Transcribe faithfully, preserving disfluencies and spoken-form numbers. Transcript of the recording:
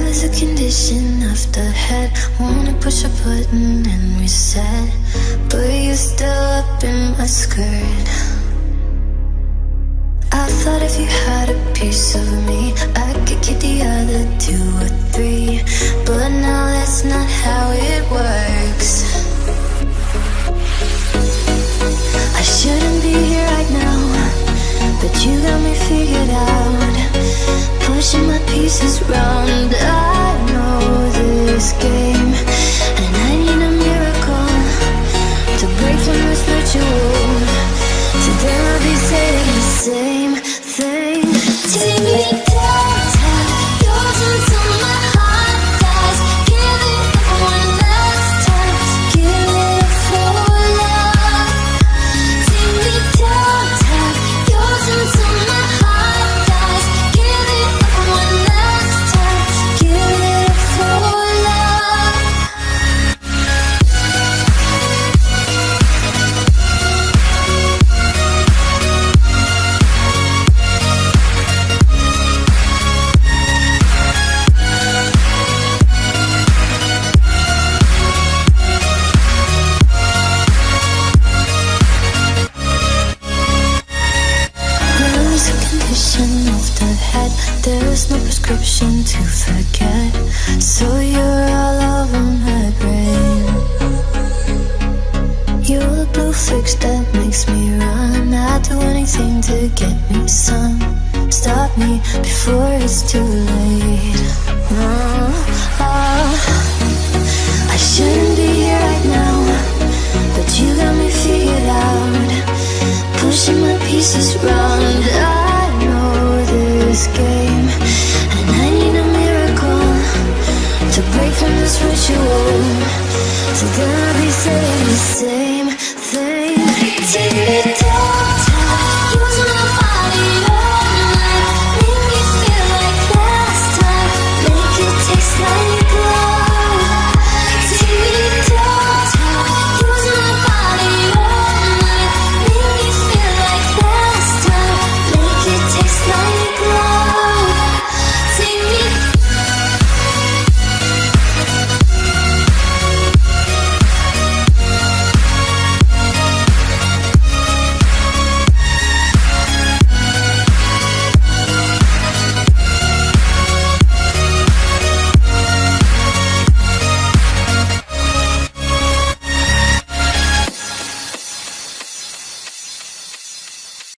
is a condition of the head. Wanna push a button and reset, but you're still up in my skirt. I thought if you had a piece of me, I could get the other two or three, but now that's not how it works. I shouldn't be here right now, but you got me figured out. Pushing my pieces round, I know this game, and I need a miracle to break from this ritual. Today I'll be saying the same thing. Take me down, tap yours until my heart dies. Give it up one last time, give it up for love. Take me down, tap yours until my heart dies. Give it up one last time, give it up for love. There is a condition of the head. There is no prescription to forget, so you're all over my brain. You're the blue fix that makes me run. I'd do anything to get me some. Stop me before it's too late. Oh, oh. I shouldn't be here right now, but you got me figured out. Pushing my pieces round, I know this game, and I need a miracle to break from this ritual. Today I'll be saying the same.